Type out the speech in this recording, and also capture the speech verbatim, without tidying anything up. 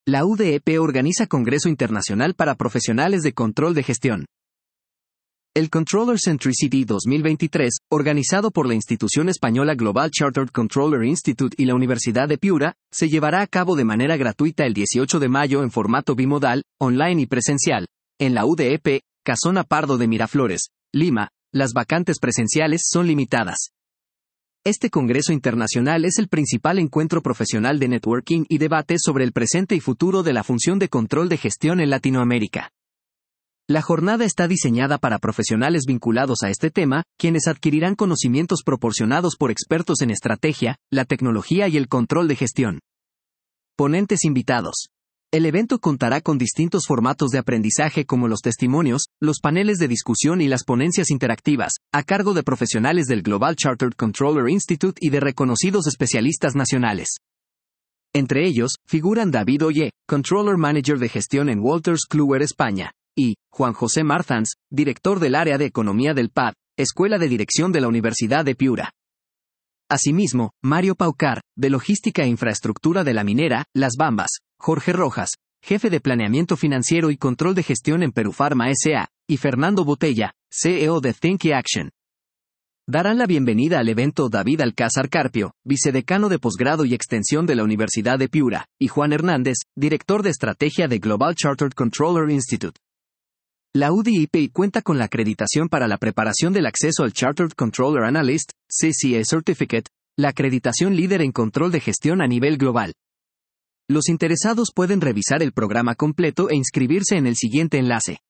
La U D E P organiza Congreso Internacional para Profesionales de Control de Gestión. El Controller Centricity dos mil veintitrés, organizado por la institución española Global Chartered Controller Institute y la Universidad de Piura, se llevará a cabo de manera gratuita el dieciocho de mayo en formato bimodal, online y presencial, en la U D E P, Casona Pardo de Miraflores, Lima. Las vacantes presenciales son limitadas. Este Congreso Internacional es el principal encuentro profesional de networking y debate sobre el presente y futuro de la función de control de gestión en Latinoamérica. La jornada está diseñada para profesionales vinculados a este tema, quienes adquirirán conocimientos proporcionados por expertos en estrategia, la tecnología y el control de gestión. Ponentes invitados. El evento contará con distintos formatos de aprendizaje como los testimonios, los paneles de discusión y las ponencias interactivas, a cargo de profesionales del Global Chartered Controller Institute y de reconocidos especialistas nacionales. Entre ellos, figuran David Oye, Controller Manager de Gestión en Wolters Kluwer España, y Juan José Marzans, director del área de Economía del P A D, Escuela de Dirección de la Universidad de Piura. Asimismo, Mario Paucar, de Logística e Infraestructura de la Minera, Las Bambas, Jorge Rojas, jefe de Planeamiento Financiero y Control de Gestión en Perufarma S A, y Fernando Botella, C E O de Think Action. Darán la bienvenida al evento David Alcázar Carpio, vicedecano de Posgrado y Extensión de la Universidad de Piura, y Juan Hernández, director de Estrategia de Global Chartered Controller Institute. La U D E P cuenta con la acreditación para la preparación del acceso al Chartered Controller Analyst, C C A Certificate, la acreditación líder en control de gestión a nivel global. Los interesados pueden revisar el programa completo e inscribirse en el siguiente enlace.